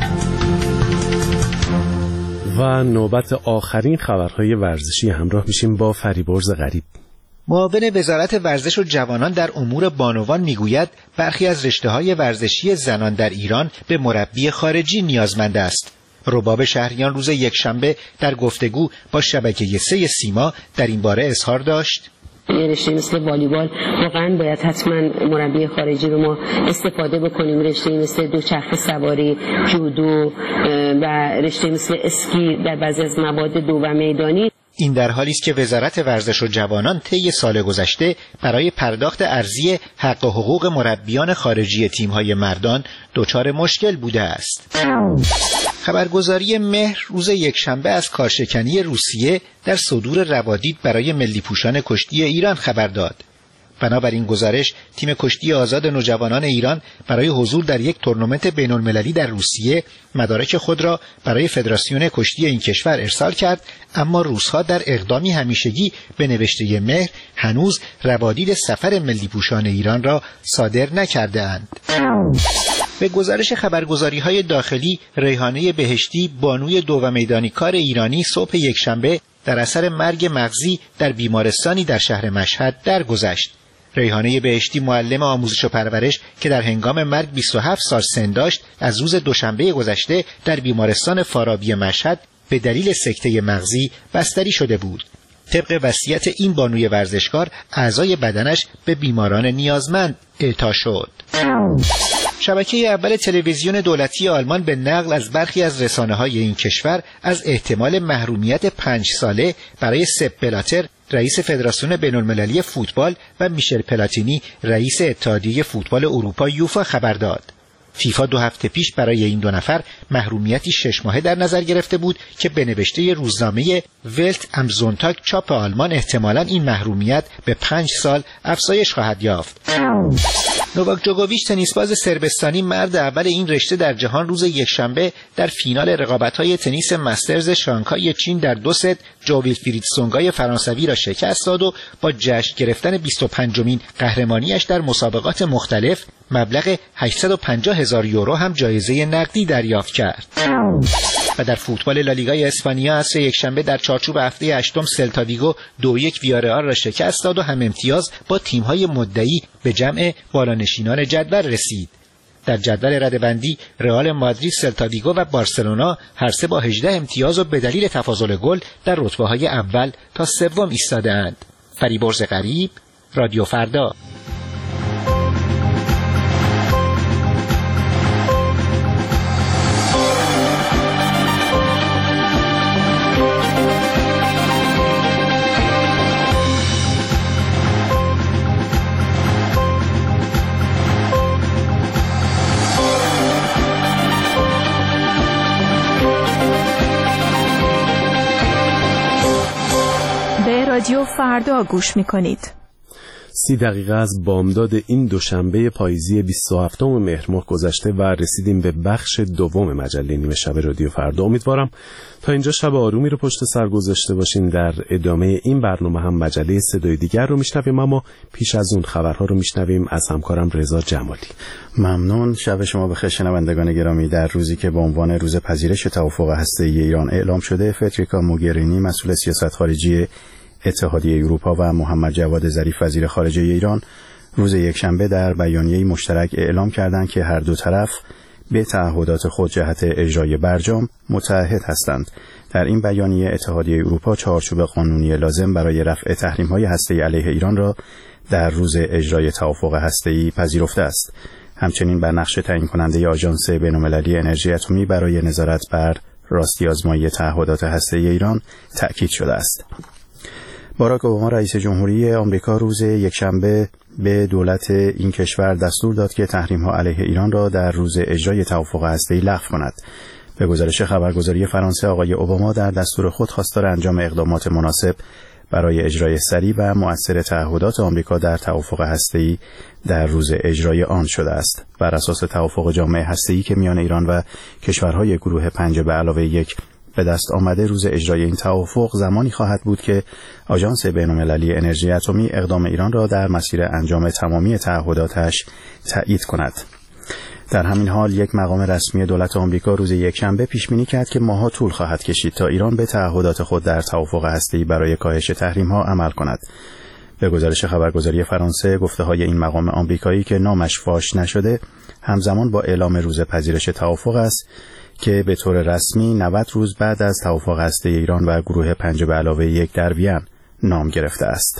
و نوبت آخرین خبرهای ورزشی همراه میشیم با فریبرز غریب. معاون وزارت ورزش و جوانان در امور بانوان میگوید برخی از رشته‌های ورزشی زنان در ایران به مربی خارجی نیازمند است. رباب شهریان روز یکشنبه در گفتگو با شبکه 3 سیما در این باره اظهار داشت: رشته مثل والیبال واقعا باید حتما مربی خارجی رو ما استفاده بکنیم. رشته مثل دوچرخه سواری، جودو و رشته مثل اسکی در بعضی از مواد دو و میدانی. این در حالی است که وزارت ورزش و جوانان طی سال گذشته برای پرداخت ارزی حق و حقوق مربیان خارجی تیم‌های مردان دچار مشکل بوده است. خبرگزاری مهر روز یکشنبه از کارشکنی روسیه در صدور روادید برای ملی پوشان کشتی ایران خبر داد. بنابراین گزارش، تیم کشتی آزاد نوجوانان ایران برای حضور در یک تورنمنت بین‌المللی در روسیه مدارک خود را برای فدراسیون کشتی این کشور ارسال کرد، اما روس‌ها در اقدامی همیشگی به نوشته مهر هنوز روادید سفر ملی پوشان ایران را صادر نکرده‌اند. به گزارش خبرگزاری‌های داخلی، ریحانه بهشتی، بانوی دو و میدانی کار ایرانی صبح یکشنبه در اثر مرگ مغزی در بیمارستانی در شهر مشهد درگذشت. ریحانه بهشتی، معلم آموزش و پرورش که در هنگام مرگ 27 سال سن داشت، از روز دوشنبه گذشته در بیمارستان فارابی مشهد به دلیل سکته مغزی بستری شده بود. طبق وصیت این بانوی ورزشکار، اعضای بدنش به بیماران نیازمند اعطا شد. شبکه اول تلویزیون دولتی آلمان به نقل از برخی از رسانه‌های این کشور از احتمال محرومیت 5 ساله برای سپ بلاتر، رئیس فدراسیون بین‌المللی فوتبال، و میشل پلاتینی، رئیس اتحادیه فوتبال اروپا یوفا خبر داد. فیفا 2 هفته پیش برای این دو نفر محرومیتی 6 ماهه در نظر گرفته بود که به نوشته روزنامه ولت ام زونتاگ چاپ آلمان احتمالاً این محرومیت به 5 سال افزایش خواهد یافت. نوواک جوکوویچ، تنیسباز صربستانی، مرد اول این رشته در جهان، روز یکشنبه در فینال رقابت‌های تنیس مسترز شانگهای چین در 2 ست جو ویلفرید سونگای فرانسوی را شکست داد و با جشن گرفتن 25مین قهرمانیش در مسابقات مختلف مبلغ 850,000 یورو هم جایزه نقدی دریافت کرد. و در فوتبال لالیگای اسپانیا عصر یکشنبه در چارچوب هفته هشتم سلتا ویگو 2-1 ویارئال را شکست داد و هم امتیاز با تیم‌های مدعی به جمع بالانشینان جدول رسید. در جدول رده‌بندی رئال مادرید، سلتا ویگو و بارسلونا هر سه با 18 امتیاز و به دلیل تفاضل گل در رتبه‌های اول تا سوم ایستاده‌اند. فریبرز غریب، رادیو فردا. رادیو فردا گوش میکنید. 30 دقیقه از بامداد این دوشنبه پاییزی 27 مهر ماه گذشته و رسیدیم به بخش دوم مجله نیمه شب رادیو فردا. امیدوارم تا اینجا شب آرومی رو پشت سر گذاشته باشین. در ادامه این برنامه هم مجله صدای دیگر رو میشنویم، اما پیش از اون خبرها رو میشنویم از همکارم رضا جمالی. ممنون. شب شما بخیر شنوندگان گرامی. در روزی که به عنوان روز پذیرش توافق هسته‌ای ایران اعلام شده، فدریکا موگرینی مسئول سیاست خارجی اتحادیه اروپا و محمد جواد ظریف وزیر خارجه ایران روز یکشنبه در بیانیه‌ای مشترک اعلام کردند که هر دو طرف به تعهدات خود جهت اجرای برجام متعهد هستند. در این بیانیه اتحادیه اروپا چارچوب قانونی لازم برای رفع تحریم‌های هسته‌ای علیه ایران را در روز اجرای توافق هسته‌ای پذیرفته است. همچنین بر نقش تعیین کننده آژانس بین‌المللی انرژی اتمی برای نظارت بر راستی آزمایی تعهدات هسته‌ای ایران تأکید شده است. باراک اوباما رئیس جمهوری آمریکا روز یکشنبه به دولت این کشور دستور داد که تحریم‌ها علیه ایران را در روز اجرای توافق هسته‌ای لغو کند. به گزارش خبرگزاری فرانسه، آقای اوباما در دستور خود خواستار انجام اقدامات مناسب برای اجرای سریع و مؤثر تعهدات آمریکا در توافق هسته‌ای در روز اجرای آن شده است. بر اساس توافق جامع هسته‌ای که میان ایران و کشورهای گروه 5+1 به دست آمده، روز اجرای این توافق زمانی خواهد بود که آژانس بین‌المللی انرژی اتمی اقدام ایران را در مسیر انجام تمامی تعهداتش تایید کند. در همین حال یک مقام رسمی دولت آمریکا روز یکشنبه پیش بینی کرد که ماه‌ها طول خواهد کشید تا ایران به تعهدات خود در توافق هسته‌ای برای کاهش تحریم‌ها عمل کند. به گزارش خبرگزاری فرانسه، گفته‌های این مقام آمریکایی که نامش فاش نشده همزمان با اعلام روز پذیرش توافق است که به طور رسمی 90 روز بعد از توافق هسته‌ای ایران و گروه 5+1 در وین نام گرفته است.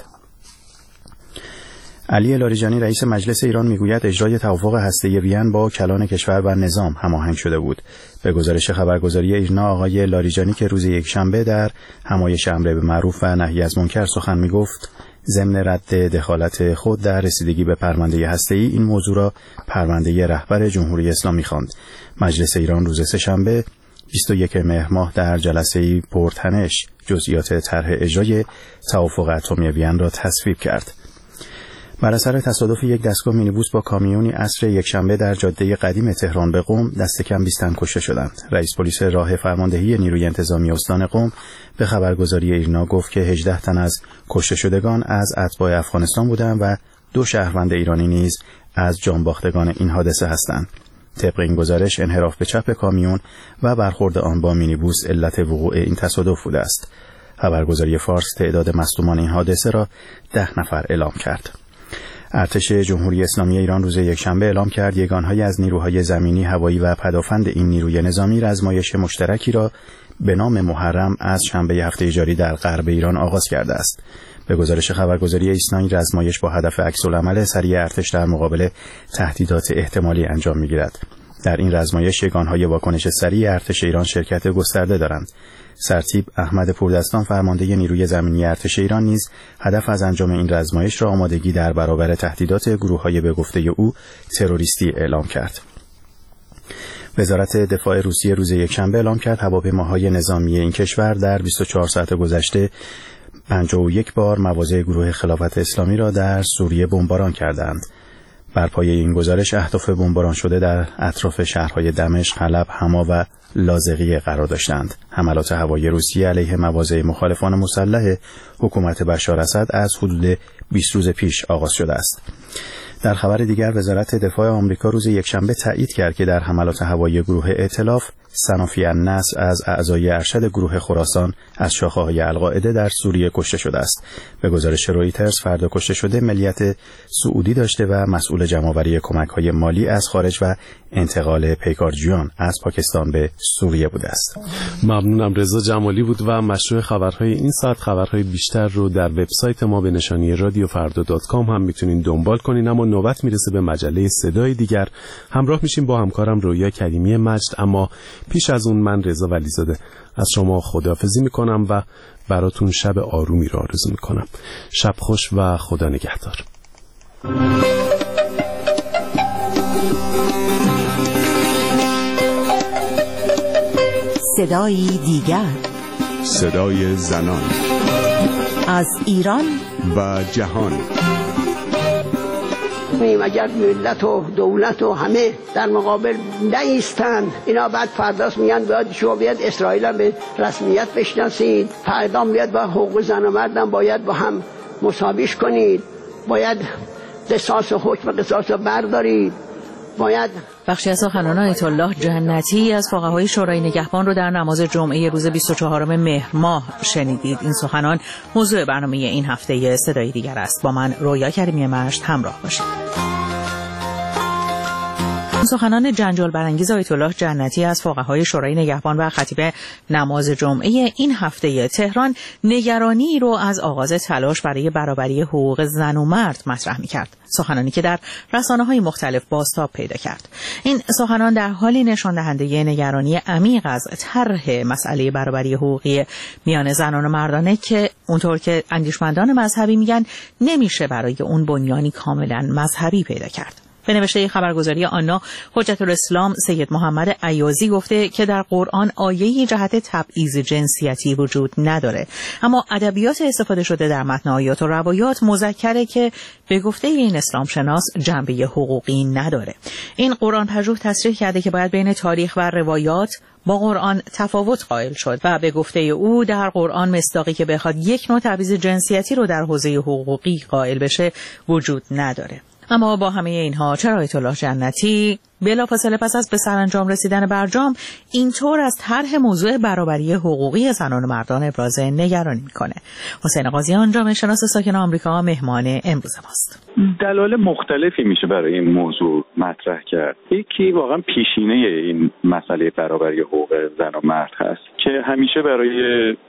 علی لاریجانی رئیس مجلس ایران میگوید اجرای توافق هسته‌ای وین با کلان کشور و نظام هماهنگ شده بود. به گزارش خبرگزاری ایرنا، آقای لاریجانی که روز یکشنبه در همایش امر بالمعروف و نهی از منکر سخن میگفت، ضمن رد دخالت خود در رسیدگی به پرونده هسته‌ای این موضوع را پرونده رهبر جمهوری اسلامی خواند. مجلس ایران روز سه‌شنبه 21 مهر ماه در جلسه‌ای پرتنش جزئیات طرح اجرای توافق اتمی وین را تصویب کرد. بر اثر تصادف یک دستگاه مینیبوس با کامیونی عصر یکشنبه در جاده قدیم تهران به قم دست کم 20 تن کشته شدند. رئیس پلیس راه فرماندهی نیروی انتظامی استان قم به خبرگزاری ایرنا گفت که 18 تن از کشته شدگان از اتباع افغانستان بودند و 2 شهروند ایرانی نیز از جانباختگان این حادثه هستند. طبق این گزارش انحراف به چپ کامیون و برخورد آن با مینیبوس علت وقوع این تصادف بوده است. خبرگزاری فارس تعداد مصدومان این حادثه را 10 نفر اعلام کرد. ارتش جمهوری اسلامی ایران روز یکشنبه اعلام کرد یگانهایی از نیروهای زمینی، هوایی و پدافند این نیروی نظامی رزمایش مشترکی را به نام محرم از شنبه هفته جاری در غرب ایران آغاز کرده است. به گزارش خبرگزاری ایسنا، رزمایش با هدف عکس‌العمل سریع ارتش در مقابل تهدیدات احتمالی انجام می‌گیرد. در این رزمایش یگانهای واکنش سریع ارتش ایران شرکت گسترده دارند. سرتیپ احمد پوردستان فرمانده نیروی زمینی ارتش ایران نیز هدف از انجام این رزمایش را آمادگی در برابر تهدیدات گروه‌های به گفته او تروریستی اعلام کرد. وزارت دفاع روسیه روز یکشنبه اعلام کرد هواپیماهای نظامی این کشور در 24 ساعت گذشته 51 بار مواضع گروه خلافت اسلامی را در سوریه بمباران کردند. بر پایه این گزارش اهداف بمباران شده در اطراف شهرهای دمشق، حلب، حما و لاذقیه قرار داشتند. حملات هوایی روسیه علیه مواضع مخالفان مسلح حکومت بشار اسد از حدود 20 روز پیش آغاز شده است. در خبر دیگر، وزارت دفاع آمریکا روز یکشنبه تایید کرد که در حملات هوایی گروه ائتلاف صنافی النصر از اعضای ارشد گروه خراسان از شاخه‌های القاعده در سوریه کشته شده است. به گزارش رویترز فرد کشته شده ملیت سعودی داشته و مسئول جمع‌آوری کمک‌های مالی از خارج و انتقال پیکارجویان از پاکستان به سوریه بوده است. ممنونم. رضا جمالی بود و مشروع خبرهای این ساعت. خبرهای بیشتر رو در وبسایت ما به نشانی radiofrda.com هم میتونین دنبال کنین. اما نوبت میرسه به مجله صدای دیگر. همراه میشیم با همکارم رویا کریمی مجد. اما پیش از اون من رضا ولیزاده از شما خداحافظی میکنم و براتون شب آرومی رو آرزو میکنم. شب خوش و خدا نگهدار. صدای دیگر، صدای زنان از ایران و جهان. اگر ملت و دولت و همه در مقابل نایستند، اینا بعد فرداست میگن باید شما بیاد اسرائیل هم به رسمیت بشناسید، فردا بیاد با حقوق زن و مردم باید با هم مساویش کنید، باید قصاص و حکم قصاص رو بردارید، باید. بخشی از سخنان آیت الله جنتی از فقهای شورای نگهبان رو در نماز جمعه روز 24 مهر ماه شنیدید. این سخنان موضوع برنامه این هفته صدای دیگر است. با من رویا کریمی مشت همراه باشید. سخنان جنجال برانگیز آیت الله جنتی از فقهای شورای نگهبان و خطیب نماز جمعه این هفته تهران نگرانی رو از آغاز تلاش برای برابری حقوق زن و مرد مطرح می‌کرد. سخنانی که در رسانه‌های مختلف بازتاب پیدا کرد. این سخنان در حالی نشان دهنده نگرانی عمیق از طرح مسئله برابری حقوقی میان زنان و مردانه که اونطور که اندیشمندان مذهبی میگن نمیشه برای اون بنیانی کاملا مذهبی پیدا کرد. به نوشته خبرگزاری آنا، حجت الاسلام سید محمد عیاضی گفته که در قرآن آیه‌ای جهت تبعیض جنسیتی وجود نداره، اما ادبیات استفاده شده در متن آیات و روایات مذکره که به گفته این اسلام شناس جنبه حقوقی نداره. این قرآن پژوه تصریح کرده که باید بین تاریخ و روایات با قرآن تفاوت قائل شد و به گفته او در قرآن مصداقی که بخواد یک نوع تبعیض جنسیتی رو در حوزه حقوقی قائل بشه وجود نداره. اما با همه اینها چرا آیت الله جنتی بلافاصله پس از به سرانجام رسیدن برجام اینطور از طرح موضوع برابری حقوقی زنان و مردان ابراز نگرانی میکنه؟ حسین قاضیان، جامعه شناس ساکن آمریکا، مهمان امروز ماست. دلایل مختلفی میشه برای این موضوع مطرح کرد. یکی واقعا پیشینه این مسئله برابری حقوق زن و مرد هست که همیشه برای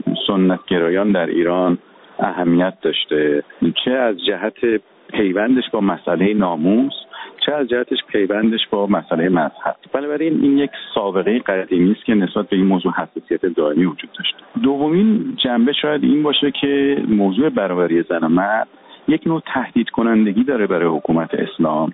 سنتگرایان در ایران اهمیت داشته، چه از جهت پیوندش با مسئله ناموس، چه از جهتش پیوندش با مسئله مذهب. بنابراین این یک سابقه قدیمی است که نسبت به این موضوع حساسیت دائمی وجود داشت. دومین جنبه شاید این باشه که موضوع برابری زن و مرد یک نوع تهدید کنندگی داره برای حکومت اسلام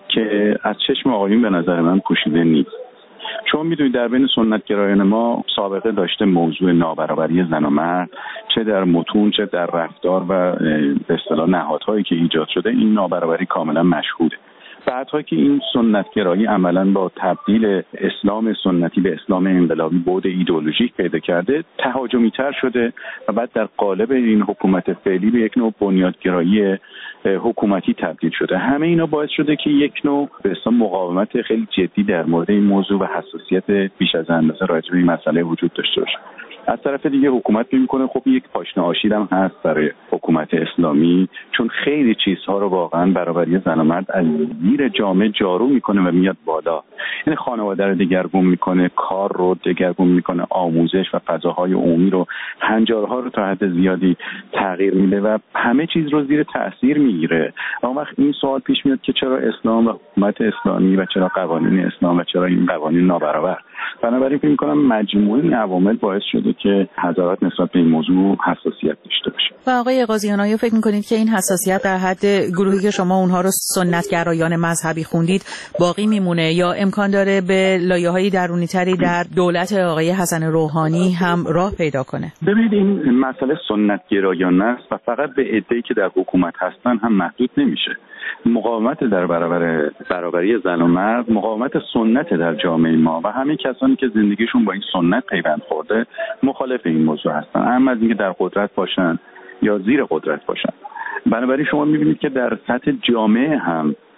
که از چشم آقایون به نظر من پوشیده نیست. چون میدونید در بین سنتگرایان ما سابقه داشته موضوع نابرابری زن و مرد، چه در متون چه در رفتار و به اصطلاح نهادهایی که ایجاد شده این نابرابری کاملا مشهوده. بعدها که این سنتگرایی عملاً با تبدیل اسلام سنتی به اسلام انقلابی بعد ایدئولوژیک پیدا کرده، تهاجمی‌تر شده و بعد در قالب این حکومت فعلی به یک نوع بنیادگرایی حکومتی تبدیل شده. همه اینا باعث شده که یک نوع به اصطلاح مقاومت خیلی جدی در مورد این موضوع و حساسیت بیش از اندازه راجع به این مسئله وجود داشته باشه. از طرف دیگه حکومت میکنه خب یک پاشنه آشیل هم هست برای حکومت اسلامی، چون خیلی چیزها رو واقعا برابری زن و مرد از زیر جامعه جارو میکنه و میاد بالا. یعنی خانواده رو دگرگون میکنه، کار رو دگرگون میکنه، آموزش و فضاهای عمومی رو، هنجارها رو تا حد زیادی تغییر میده و همه چیز رو زیر تاثیر میگیره. اما وقت این سوال پیش میاد که چرا اسلام و حکومت اسلامی و چرا قوانین اسلام و چرا این قوانین نابرابر؟ بنابراین فکر می‌کنم مجموعه این عوامل باعث شده که حضرات نسبت به این موضوع حساسیت داشته باشه. و آقای قاضیان، آیا فکر می‌کنید که این حساسیت در حد گروهی که شما اونها رو سنتگرایان مذهبی خوندید باقی میمونه یا امکان داره به لایه‌های درونی‌تری در دولت آقای حسن روحانی هم راه پیدا کنه؟ ببینید این مسئله سنتگرایان است و فقط به عده‌ای که در حکومت هستن هم محدود نمیشه. مقاومت در برابر برابری زن و مرد مقاومت سنت در جامعه ما و همه کسانی که زندگیشون با این سنت پیوند خورده مخالف این موضوع هستن، هم از اینکه در قدرت باشن یا زیر قدرت باشن. بنابراین شما می‌بینید که در سطح جامعه هم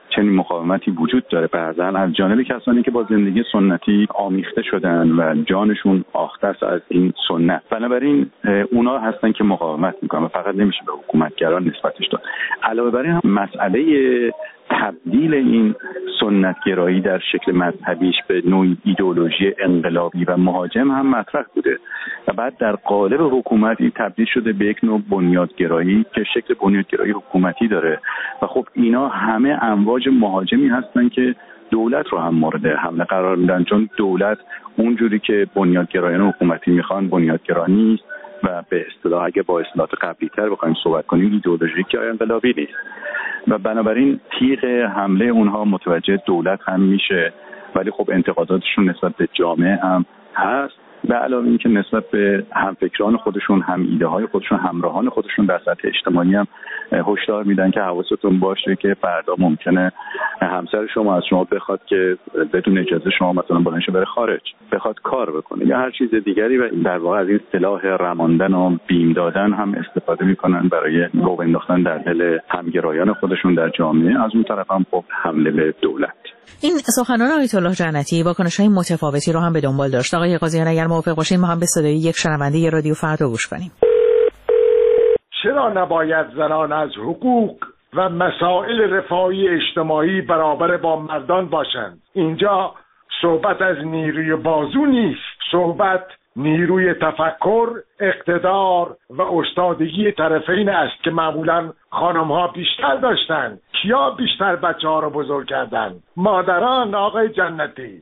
چنین مقاومتی وجود داره بعضا از جانب کسانی که با زندگی سنتی آمیخته شدن و جانشون آخته است از این سنت. بنابراین اونا هستن که مقاومت میکنن و فقط نمیشه به حکومتگران نسبتش داد. علاوه بر این مسئله تبدیل این سنتگرایی در شکل مذهبیش به نوعی ایدئولوژی انقلابی و مهاجم هم مطرح بوده و بعد در قالب حکومتی تبدیل شده به یک نوع بنیادگرایی که شکل بنیادگرایی حکومتی داره و خب اینا همه امواج مهاجمی هستن که دولت رو هم مورد حمله قرار میدن، چون دولت اونجوری که بنیادگرایان حکومتی میخوان بنیادگرا نیست و به اصطلاح اگه با اصطلاحات قبلی‌تر بخوایم صحبت کنیم ایدئولوژیک یا انقلابی نیست و بنابراین تیغ حمله اونها متوجه دولت هم میشه، ولی خب انتقاداتشون نسبت به جامعه هم هست به علاوه اینکه نسبت به همفکران خودشون، هم ایده های خودشون، همراهان خودشون در سطح اجتماعی هم هشدار میدن که حواستون باشه که فردا ممکنه همسر شما از شما بخواد که بدون اجازه شما مثلا بلنشه بره خارج، بخواد کار بکنه یا هر چیز دیگری و در واقع از این سلاح رماندن و بیم دادن هم استفاده میکنن برای رعب انداختن در دل همگرایان خودشون در جامعه. از اون طرف هم خب حمله به دولت. این سخنان آیت الله جنتی واکنش‌های متفاوتی رو هم به دنبال داشت. آقای قاضیان اگر موافق باشین ما هم به صدای یک شنونده رادیو فردا گوش کنیم. چرا نباید زنان از حقوق و مسائل رفاهی اجتماعی برابر با مردان باشند؟ اینجا صحبت از نیروی بازو نیست، صحبت نیروی تفکر، اقتدار و استادگی طرفین است که معمولا خانم‌ها بیشتر داشتن. کیا بیشتر بچه‌ها رو بزرگ کردن؟ مادران. آقای جنتی.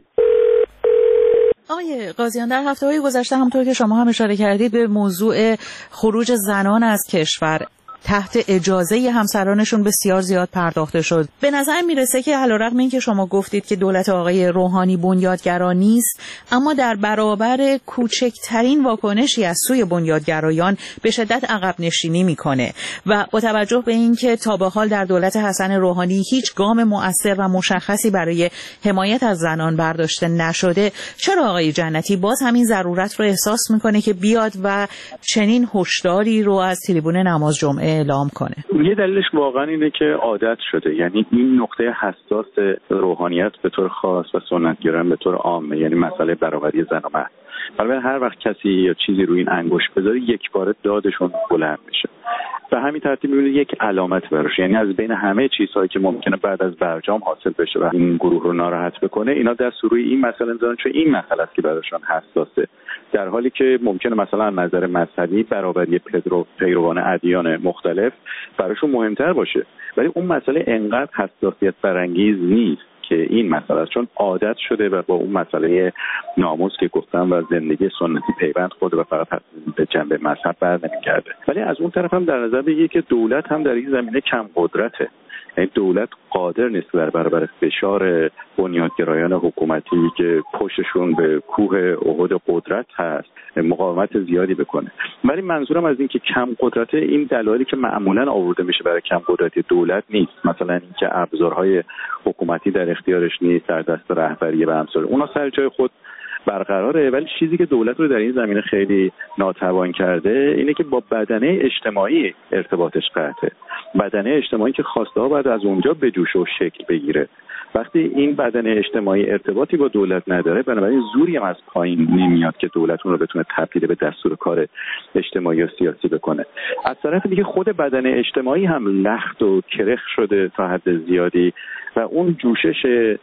آقای قاضیان در هفته‌های گذشته همونطور که شما هم اشاره کردید به موضوع خروج زنان از کشور تحت اجازه همسرانشون بسیار زیاد پرداخته شد. به نظر میرسه که علیرغم اینکه شما گفتید که دولت آقای روحانی بنیادگرا نیست، اما در برابر کوچکترین واکنشی از سوی بنیادگرایان به شدت عقب نشینی میکنه و با توجه به اینکه تا به حال در دولت حسن روحانی هیچ گام مؤثر و مشخصی برای حمایت از زنان برداشته نشده، چرا آقای جنتی باز همین ضرورت رو احساس میکنه که بیاد و چنین هشداری رو از تریبون نماز جمعه اعلام کنه؟ یه دلیلش واقعا اینه که عادت شده، یعنی این نقطه حساس روحانیت به طور خاص و سنتگرایان به طور عام، یعنی مسئله برابری زن و مرد. برای هر وقت کسی یا چیزی روی این انگشت بذاره یک بار دادشون بلند میشه. به همین ترتیب میبینید یک علامت براش، یعنی از بین همه چیزهایی که ممکنه بعد از برجام حاصل بشه و این گروه رو ناراحت بکنه، اینا دست روی این مسئله میذارن چون این مسئله است که براشون حساسه، در حالی که ممکنه مثلا از نظر مذهبی برابری پیروان ادیان مختلف براشون مهمتر باشه، ولی اون مسئله انقدر حساسیت برانگیز نیست که این مسئله است، چون عادت شده و با اون مسئله ناموس که گفتم و زندگی سنتی پیوند خورده و فقط به جنبه مذهب بر نمیگرده. ولی از اون طرف هم در نظر بگیرید که دولت هم در این زمینه کم قدرته، یعنی دولت قادر نیست در برابر فشار بنیادگرایان حکومتی که پشتشون به کوه احد قدرت هست مقاومت زیادی بکنه. ولی منظورم از این که کم قدرت این دلایلی که معمولا آورده میشه برای کم قدرتی دولت نیست، مثلا اینکه ابزارهای حکومتی در اختیارش نیست، در دست رهبری و امثال اونا سر جای خود برقراره، ولی چیزی که دولت رو در این زمینه خیلی ناتوان کرده اینه که با بدنه اجتماعی ارتباطش قطعه. بدنه اجتماعی که خواسته ها باید از اونجا به جوش و شکل بگیره. وقتی این بدنه اجتماعی ارتباطی با دولت نداره، بنابراین زوری هم از پایین نمیاد که دولت اون رو بتونه تبدیل به دستور کار اجتماعی و سیاسی بکنه. از طرف دیگه خود بدنه اجتماعی هم لخت و کرخ شده تا حد زیادی و اون جوشش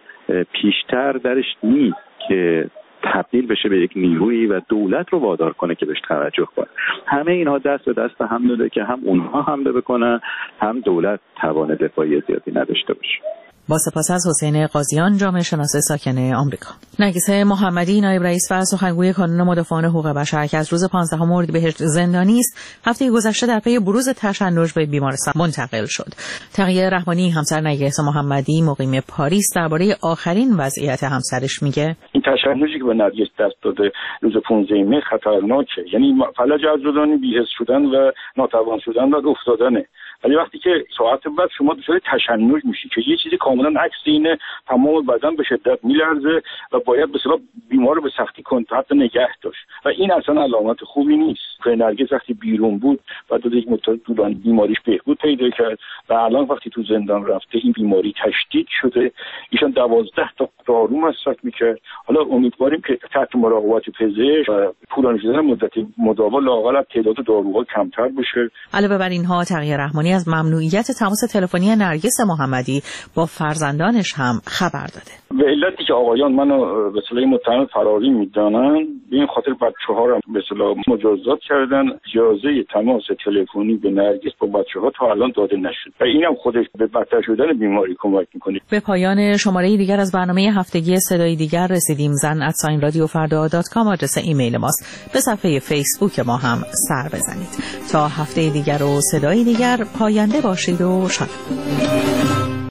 پیشتر درش نیست که تبدیل بشه به یک نیرویی و دولت رو وادار کنه که بهش توجه کنه. همه اینها دست به دست هم داده که هم اونها حمله بکنن، هم دولت توان دفاعی زیادی نداشته باشه. با سپاس از حسین قاضیان، جامعه شناس ساکن آمریکا. نرگس محمدی، نایب رئیس و سخنگوی کانون مدافعان حقوق بشر که از روز 15 اردیبهشت زندانی است، هفته گذشته در پی بروز تشنج به بیمارستان منتقل شد. تقیه رحمانی، همسر نرگس محمدی مقیم پاریس، درباره آخرین وضعیت همسرش میگه: این تشنجی که به نرگس دست داده روز 15 مهر خطرناکه، یعنی فلج عضلانی بی‌حس شدن و ناتوان شدن و افتادنه ولی وقتی که ساعت بعد شما دچار تشنج میشی که یه چیزی کاملا عکس اینه، تمام بدن به شدت میلرزه و باید به اصطلاح بیمار رو به سختی کنترل نگه داشت و این اصلا علامت خوبی نیست. که نرگس وقتی بیرون بود بعد از یک مدت طولانی بیماریش بهبود پیدا کرد و الان وقتی تو زندان رفته این بیماری تشدید شده. ایشان 12 تا دارو مصرف میکرد. حالا امیدواریم که تحت مراقبت پزشک و طولانی شدن مدت مداوا لااقل تعداد داروها کمتر بشه. علاوه بر اینها تقی رحمانی از ممنوعیت تماس تلفنی نرگس محمدی با فرزندانش هم خبر داده. به علتی که آقایان منو به اصطلاح متهم فراری میدانن، به این خاطر بچه‌ها رو به اصطلاح مجازات کردن. اجازه تماس تلفنی به نرگس با بچه‌ها تا الان داده نشد و اینم خودش به بدتر شدن بیماری کمک میکنه. به پایان شماره دیگر از برنامه هفتگی صدای دیگر رسیدیم. zan@radiofarda.com آدرس ایمیل ماست. به صفحه فیسبوک ما هم سر بزنید. تا هفته دیگر و صدای دیگر، پاینده باشید و شاد.